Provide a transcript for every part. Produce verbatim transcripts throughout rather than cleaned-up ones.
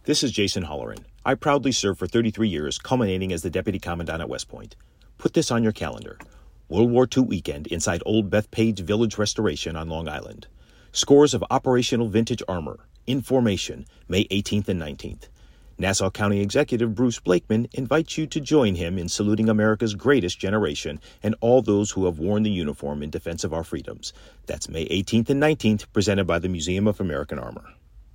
This is Jason Holleran. I proudly served for thirty-three years, culminating as the Deputy Commandant at West Point. Put this on your calendar. World War Two weekend inside Old Bethpage Village Restoration on Long Island. Scores of operational vintage armor. In formation, May eighteenth and nineteenth. Nassau County Executive Bruce Blakeman invites you to join him in saluting America's greatest generation and all those who have worn the uniform in defense of our freedoms. That's May eighteenth and nineteenth, presented by the Museum of American Armor.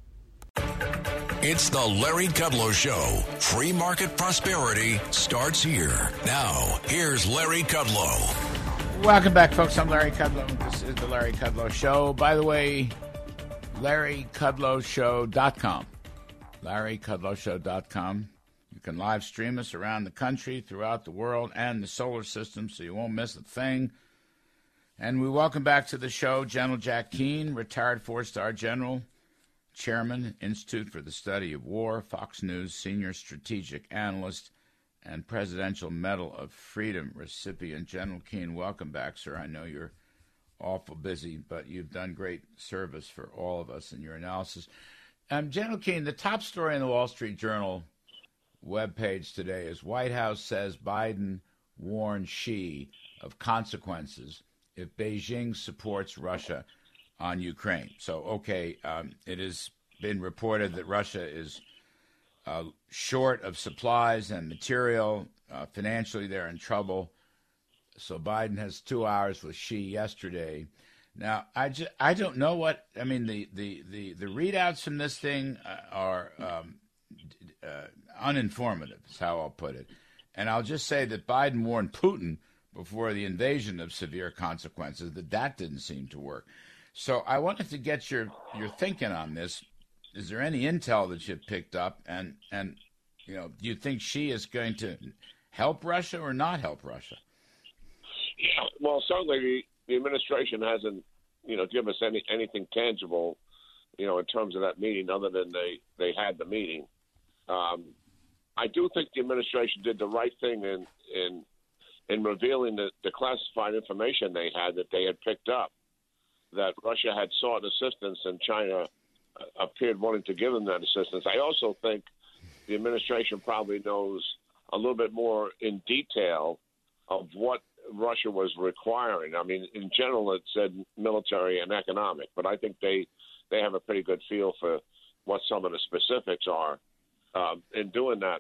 It's the Larry Kudlow Show. Free market prosperity starts here. Now, here's Larry Kudlow. Welcome back, folks. I'm Larry Kudlow. This is the Larry Kudlow Show. By the way, larry kudlow show dot com. larry kudlow show dot com. You can live stream us around the country, throughout the world, and the solar system, so you won't miss a thing. And we welcome back to the show General Jack Keane, retired four-star general, Chairman, Institute for the Study of War, Fox News Senior Strategic Analyst, and Presidential Medal of Freedom recipient. General Keane, welcome back, sir. I know you're awful busy, but you've done great service for all of us in your analysis. Um, General Keane, the top story in the Wall Street Journal webpage today is White House says Biden warned Xi of consequences if Beijing supports Russia on Ukraine. So, okay, um, it has been reported that Russia is uh, short of supplies and material. Uh, financially, they're in trouble. So Biden has two hours with Xi yesterday. Now, I, just, I don't know what, I mean, the, the, the, the readouts from this thing are um, uh, uninformative, is how I'll put it. And I'll just say that Biden warned Putin before the invasion of severe consequences, that that didn't seem to work. So I wanted to get your, your thinking on this. Is there any intel that you've picked up? And, and, you know, do you think Xi is going to help Russia or not help Russia? Yeah, well, certainly the, the administration hasn't, you know, given us any anything tangible, you know, in terms of that meeting, other than they, they had the meeting. Um, I do think the administration did the right thing in in, in revealing the, the classified information they had that they had picked up, that Russia had sought assistance and China appeared wanting to give them that assistance. I also think the administration probably knows a little bit more in detail of what Russia was requiring. I mean, in general, it said military and economic, but I think they, they have a pretty good feel for what some of the specifics are uh, in doing that.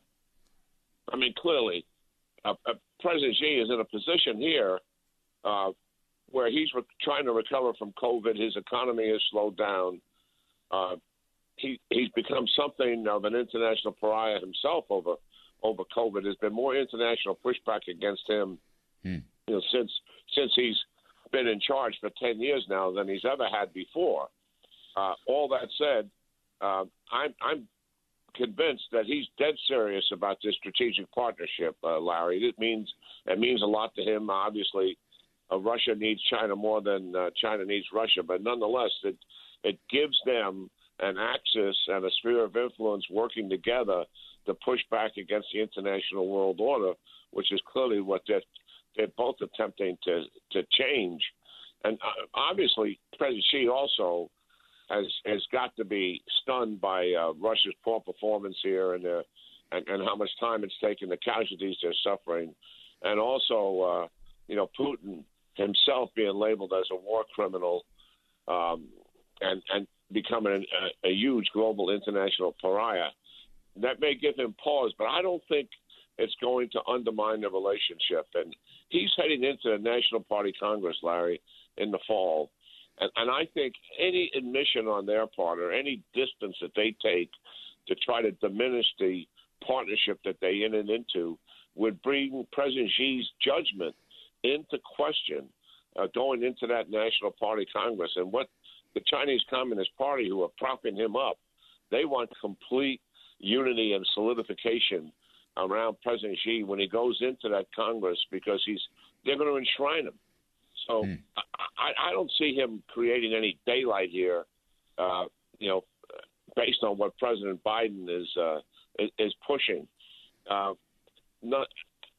I mean, clearly, uh, uh, President Xi is in a position here uh, where he's re- trying to recover from COVID. His economy has slowed down. Uh, he he's become something of an international pariah himself over over COVID. There's been more international pushback against him, hmm. you know, since since he's been in charge for ten years now than he's ever had before. Uh, all that said, uh, I'm I'm convinced that he's dead serious about this strategic partnership, uh, Larry. It means it means a lot to him. Obviously, uh, Russia needs China more than uh, China needs Russia, but nonetheless, it it gives them an axis and a sphere of influence working together to push back against the international world order, which is clearly what they're, they're both attempting to, to change. And uh, obviously, President Xi also has has got to be stunned by uh, Russia's poor performance here and, uh, and and how much time it's taken, the casualties they're suffering, and also, uh, you know, Putin himself being labeled as a war criminal um, and and becoming a, a huge global international pariah. That may give him pause, but I don't think it's going to undermine the relationship. And he's heading into the National Party Congress, Larry, in the fall. And, and I think any admission on their part or any distance that they take to try to diminish the partnership that they entered into would bring President Xi's judgment into question uh, going into that National Party Congress. And what the Chinese Communist Party, who are propping him up, they want complete unity and solidification around President Xi when he goes into that Congress, because he's they're going to enshrine him. So mm. I, I don't see him creating any daylight here, uh, you know, based on what President Biden is uh, is pushing. Uh, not,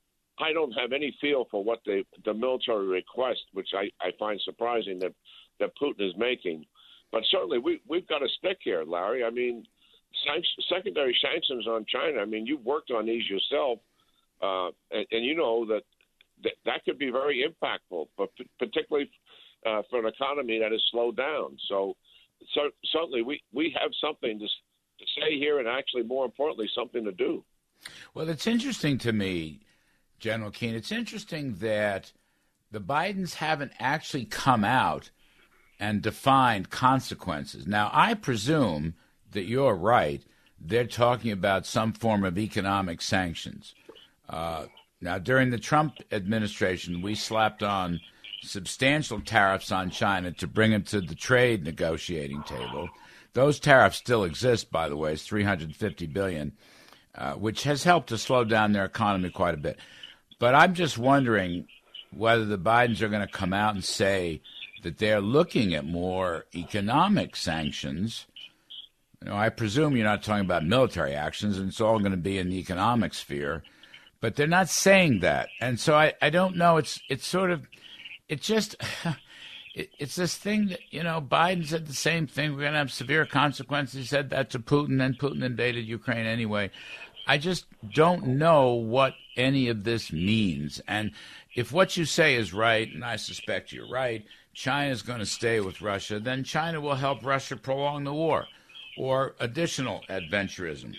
I don't have any feel for what the, the military request, which I, I find surprising that, that Putin is making. But certainly we, we've got a stick here, Larry. I mean, sanction, secondary sanctions on China. I mean, you've worked on these yourself, uh, and, and you know that th- that could be very impactful, but p- particularly uh, for an economy that has slowed down. So, so certainly we, we have something to, to say here, and actually, more importantly, something to do. Well, it's interesting to me, General Keane, it's interesting that the Bidens haven't actually come out and defined consequences. Now, I presume that you're right. They're talking about some form of economic sanctions. Uh, now, during the Trump administration, we slapped on substantial tariffs on China to bring them to the trade negotiating table. Those tariffs still exist, by the way. It's three hundred fifty billion dollars, uh, which has helped to slow down their economy quite a bit. But I'm just wondering whether the Bidens are going to come out and say that they're looking at more economic sanctions. You know, I presume you're not talking about military actions, and it's all going to be in the economic sphere. But they're not saying that. And so I, I don't know. It's it's sort of, it just, it, it's this thing that, you know, Biden said the same thing. We're going to have severe consequences. He said that to Putin, then Putin invaded Ukraine anyway. I just don't know what any of this means. And if what you say is right, and I suspect you're right, China's going to stay with Russia, then China will help Russia prolong the war or additional adventurism.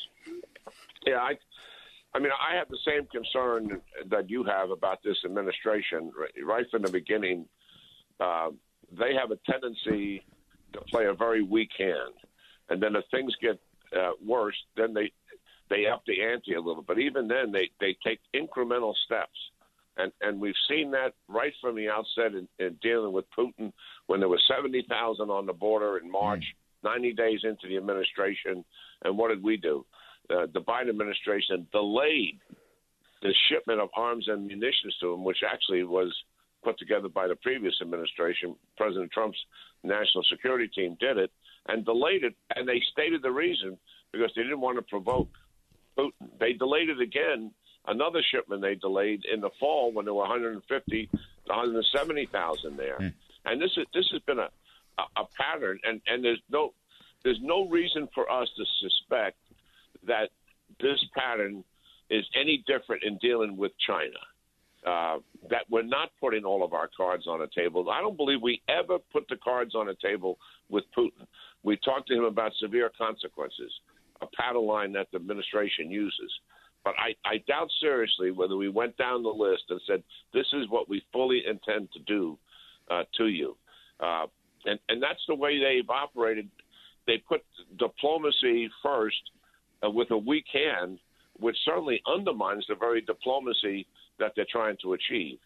Yeah, I, I mean, I have the same concern that you have about this administration. Right from the beginning, uh, they have a tendency to play a very weak hand. And then if things get uh, worse, then they they up the ante a little. But even then, they, they take incremental steps. And and we've seen that right from the outset in, in dealing with Putin when there were seventy thousand on the border in March, mm. ninety days into the administration. And what did we do? Uh, the Biden administration delayed the shipment of arms and munitions to him, which actually was put together by the previous administration. President Trump's national security team did it and delayed it. And they stated the reason because they didn't want to provoke Putin. They delayed it again. Another shipment they delayed in the fall when there were one hundred fifty to one hundred seventy thousand there, mm. and this is this has been a, a, a pattern, and, and there's no there's no reason for us to suspect that this pattern is any different in dealing with China. Uh, that we're not putting all of our cards on the table. I don't believe we ever put the cards on the table with Putin. We talked to him about severe consequences, a paddle line that the administration uses. But I, I doubt seriously whether we went down the list and said, this is what we fully intend to do uh, to you. Uh, and, and that's the way they've operated. They put diplomacy first uh, with a weak hand, which certainly undermines the very diplomacy that they're trying to achieve.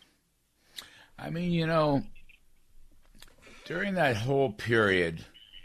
I mean, you know, during that whole period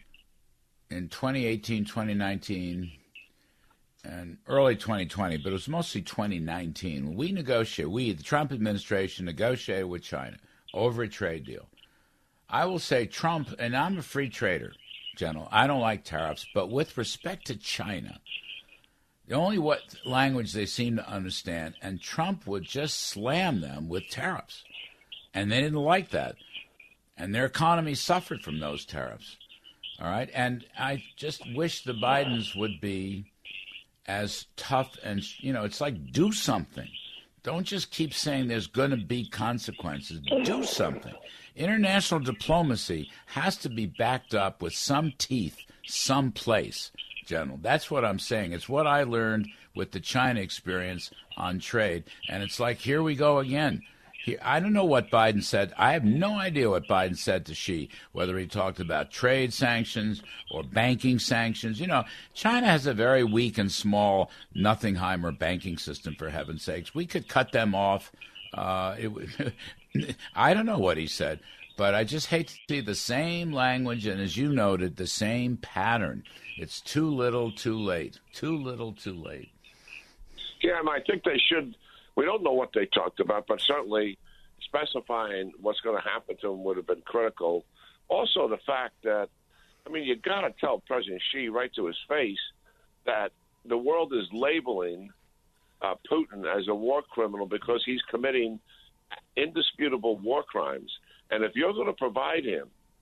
in twenty eighteen, twenty nineteen, and early twenty twenty, but it was mostly twenty nineteen, when we negotiated, we, the Trump administration, negotiated with China over a trade deal. I will say Trump, and I'm a free trader, General, I don't like tariffs, but with respect to China, the only what language they seem to understand, and Trump would just slam them with tariffs. And they didn't like that. And their economy suffered from those tariffs. All right? And I just wish the Bidens would be as tough and, you know, it's like do something. Don't just keep saying there's going to be consequences. Do something. International diplomacy has to be backed up with some teeth someplace, General. That's what I'm saying. It's what I learned with the China experience on trade. And it's like, here we go again. Here, I don't know what Biden said. I have no idea what Biden said to Xi, whether he talked about trade sanctions or banking sanctions. You know, China has a very weak and small Nothingheimer banking system, for heaven's sakes. We could cut them off. Uh, it, I don't know what he said, but I just hate to see the same language and, as you noted, the same pattern. It's too little, too late. Too little, too late. Yeah, I, mean, I think they should. We don't know what they talked about, but certainly specifying what's going to happen to them would have been critical. Also, the fact that, I mean, you got to tell President Xi right to his face that the world is labeling uh, Putin as a war criminal because he's committing indisputable war crimes. And if you're going to provide him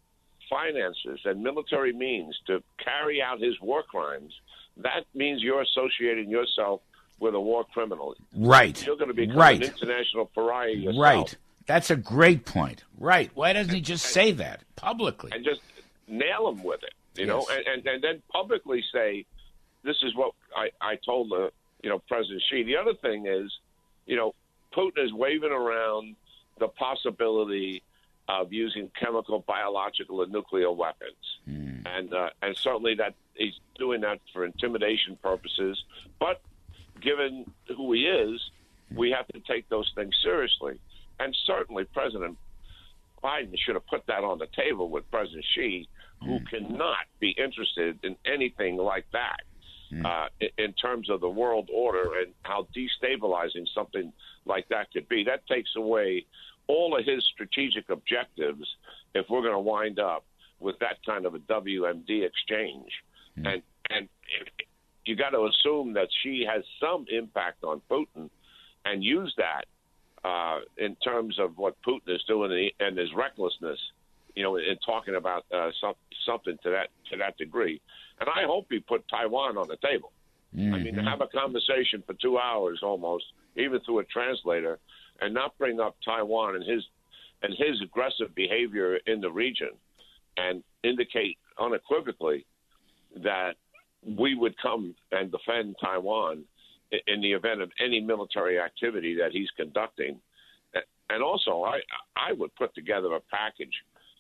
finances and military means to carry out his war crimes, that means you're associating yourself with a war criminal. Right. You're going to become right. an international pariah yourself. Right. That's a great point. Right. Why doesn't he just and, say that publicly? And just nail him with it, you yes. know, and, and, and then publicly say, this is what I, I told the, you know, President Xi. The other thing is, you know, Putin is waving around the possibility of using chemical, biological, and nuclear weapons. Mm. And uh, and certainly that he's doing that for intimidation purposes. But given who he is, we have to take those things seriously. And certainly President Biden should have put that on the table with President Xi, who mm. cannot be interested in anything like that mm. uh, in, in terms of the world order and how destabilizing something like that could be. That takes away all of his strategic objectives if we're going to wind up with that kind of a W M D exchange. Mm. And and you got to assume that she has some impact on Putin and use that uh, in terms of what Putin is doing and his recklessness, you know, in talking about uh, some, something to that to that degree. And I hope he put Taiwan on the table. Mm-hmm. I mean, to have a conversation for two hours almost, even through a translator, and not bring up Taiwan and his and his aggressive behavior in the region, and indicate unequivocally that we would come and defend Taiwan in the event of any military activity that he's conducting. And also, I I would put together a package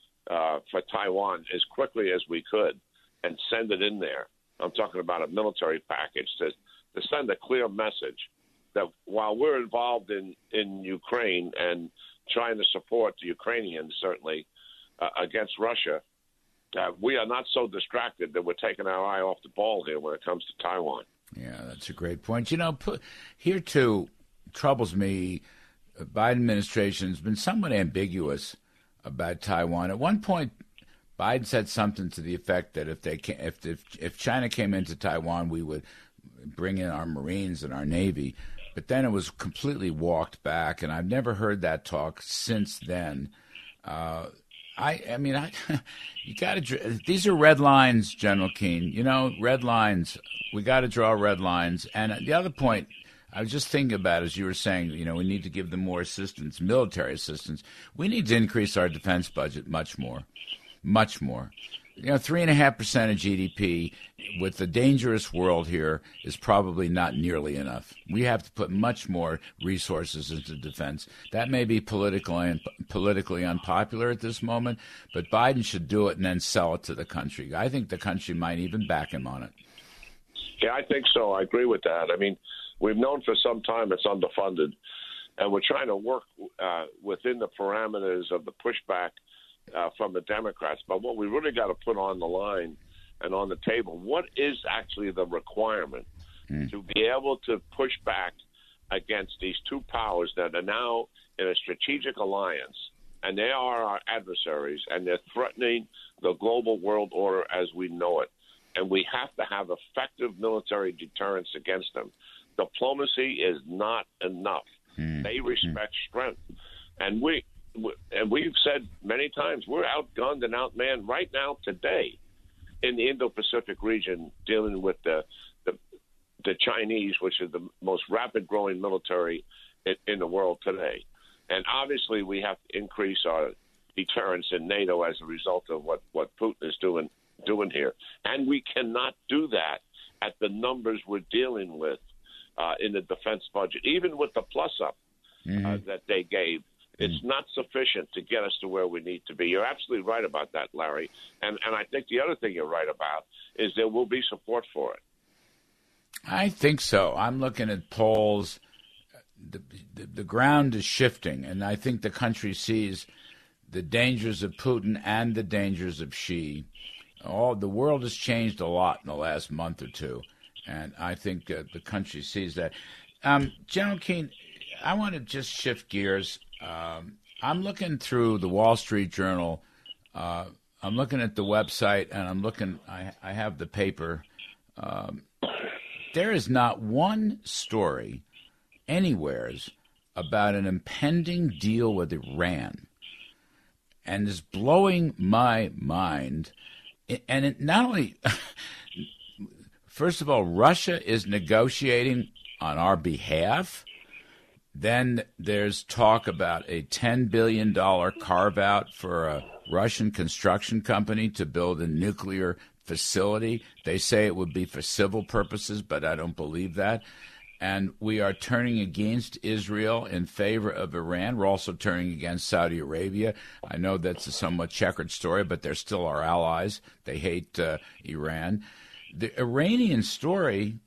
uh, for Taiwan as quickly as we could and send it in there. I'm talking about a military package to, to send a clear message that while we're involved in, in Ukraine and trying to support the Ukrainians, certainly, uh, against Russia, uh, we are not so distracted that we're taking our eye off the ball here when it comes to Taiwan. Yeah, that's a great point. You know, put, here, too, troubles me, the Biden administration has been somewhat ambiguous about Taiwan. At one point, Biden said something to the effect that if they can, if, if if China came into Taiwan, we would bring in our Marines and our Navy. But then it was completely walked back, and I've never heard that talk since then. Uh, I, I mean, I, you got to. These are red lines, General Keane. You know, red lines. We got to draw red lines. And the other point I was just thinking about, as you were saying, you know, we need to give them more assistance, military assistance. We need to increase our defense budget much more, much more. You know, three and a half percent of G D P with the dangerous world here is probably not nearly enough. We have to put much more resources into defense. That may be politically politically unpopular at this moment, but Biden should do it and then sell it to the country. I think the country might even back him on it. Yeah, I think so. I agree with that. I mean, we've known for some time it's underfunded, and we're trying to work uh, within the parameters of the pushback Uh, from the Democrats. But what we really got to put on the line and on the table, what is actually the requirement mm. to be able to push back against these two powers that are now in a strategic alliance, and they are our adversaries, and they're threatening the global world order as we know it. And we have to have effective military deterrence against them. Diplomacy is not enough. Mm. They respect mm. strength. And we And we've said many times we're outgunned and outmanned right now today in the Indo-Pacific region, dealing with the the, the Chinese, which is the most rapid-growing military in, in the world today. And obviously, we have to increase our deterrence in NATO as a result of what, what Putin is doing doing here. And we cannot do that at the numbers we're dealing with uh, in the defense budget, even with the plus-up mm-hmm. uh, that they gave. It's not sufficient to get us to where we need to be. You're absolutely right about that, Larry. And and I think the other thing you're right about is there will be support for it. I think so. I'm looking at polls. The, the, the ground is shifting, and I think the country sees the dangers of Putin and the dangers of Xi. All the world has changed a lot in the last month or two, and I think uh, the country sees that. Um, General Keane, I want to just shift gears. Um, I'm looking through the Wall Street Journal. Uh, I'm looking at the website, and I'm looking. I, I have the paper. Um, there is not one story anywheres about an impending deal with Iran. and is blowing my mind. And it not only, first of all, Russia is negotiating on our behalf. Then there's talk about a ten billion dollars carve-out for a Russian construction company to build a nuclear facility. They say it would be for civil purposes, but I don't believe that. And we are turning against Israel in favor of Iran. We're also turning against Saudi Arabia. I know that's a somewhat checkered story, but they're still our allies. They hate uh, Iran. The Iranian story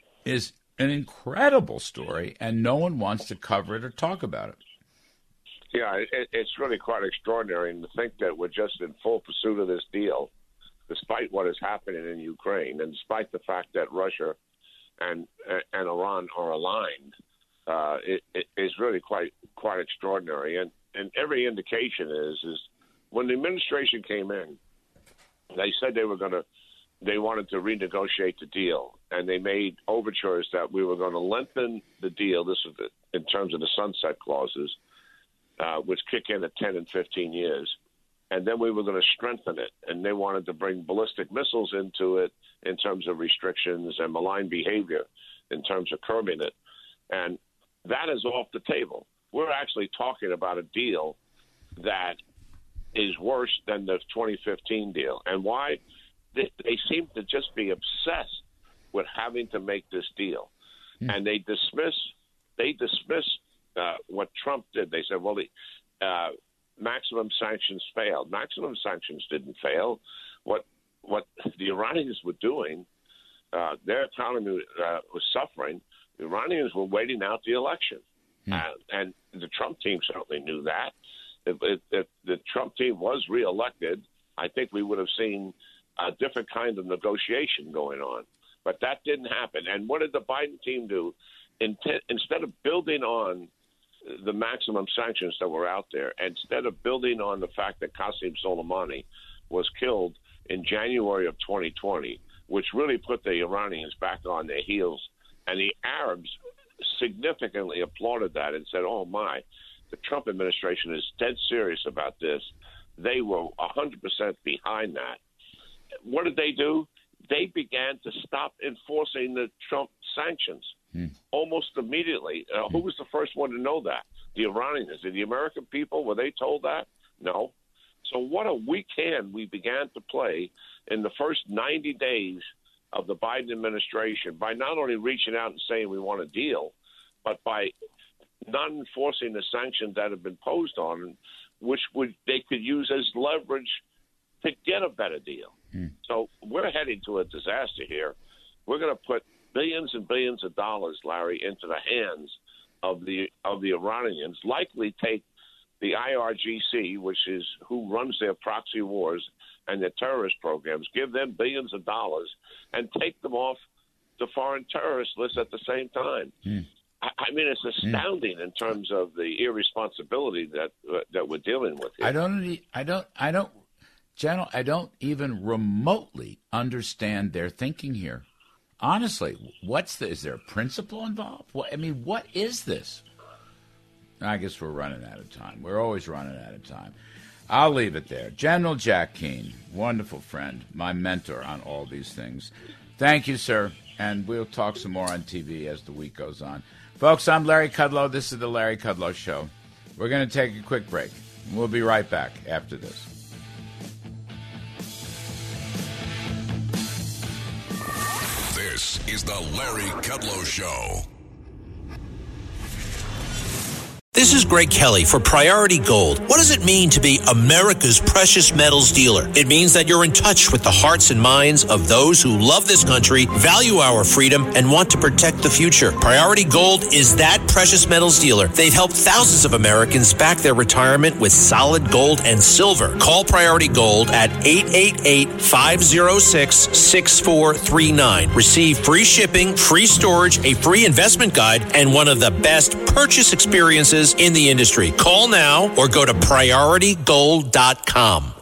is an incredible story, and no one wants to cover it or talk about it. Yeah, it, it's really quite extraordinary, and to think that we're just in full pursuit of this deal, despite what is happening in Ukraine, and despite the fact that Russia and and Iran are aligned, uh, it, it is really quite quite extraordinary. And, and every indication is is when the administration came in, they said they were going to they wanted to renegotiate the deal, and they made overtures that we were going to lengthen the deal. This is the, in terms of the sunset clauses, uh, which kick in at ten and fifteen years. And then we were going to strengthen it. And they wanted to bring ballistic missiles into it in terms of restrictions and malign behavior in terms of curbing it. And that is off the table. We're actually talking about a deal that is worse than the twenty fifteen deal. And why? They, they seem to just be obsessed with having to make this deal. Mm. And they dismiss they dismiss uh, what Trump did. They said, well, the uh, maximum sanctions failed. Maximum sanctions didn't fail. What what the Iranians were doing, uh, their economy uh, was suffering. The Iranians were waiting out the election. Mm. Uh, and the Trump team certainly knew that. If, if, if the Trump team was reelected, I think we would have seen a different kind of negotiation going on. But that didn't happen. And what did the Biden team do? Intent, instead of building on the maximum sanctions that were out there, instead of building on the fact that Qasem Soleimani was killed in January of twenty twenty, which really put the Iranians back on their heels, and the Arabs significantly applauded that and said, oh, my, the Trump administration is dead serious about this. They were one hundred percent behind that. What did they do? They began to stop enforcing the Trump sanctions mm. almost immediately. Uh, mm. Who was the first one to know that? The Iranians. Did the American people, were they told that? No. So what a weak hand we began to play in the first ninety days of the Biden administration by not only reaching out and saying we want a deal, but by not enforcing the sanctions that have been posed on them, which would they could use as leverage to get a better deal. Mm. So we're heading to a disaster here. We're going to put billions and billions of dollars, Larry, into the hands of the of the Iranians, likely take the I R G C, which is who runs their proxy wars and their terrorist programs, give them billions of dollars and take them off the foreign terrorist list at the same time. Mm. I, I mean, it's astounding mm. in terms of the irresponsibility that uh, that we're dealing with here. I don't, I don't, I don't, General, I don't even remotely understand their thinking here. Honestly, what's the, is there a principle involved? What, I mean, what is this? I guess we're running out of time. We're always running out of time. I'll leave it there. General Jack Keane, wonderful friend, my mentor on all these things. Thank you, sir, and we'll talk some more on T V as the week goes on. Folks, I'm Larry Kudlow. This is the Larry Kudlow Show. We're going to take a quick break. We'll be right back after this. This is the Larry Kudlow Show. This is Greg Kelly for Priority Gold. What does it mean to be America's precious metals dealer? It means that you're in touch with the hearts and minds of those who love this country, value our freedom, and want to protect the future. Priority Gold is that precious metals dealer. They've helped thousands of Americans back their retirement with solid gold and silver. Call Priority Gold at eight eight eight, five oh six, six four three nine. Receive free shipping, free storage, a free investment guide, and one of the best purchase experiences in the industry. Call now or go to priority gold dot com.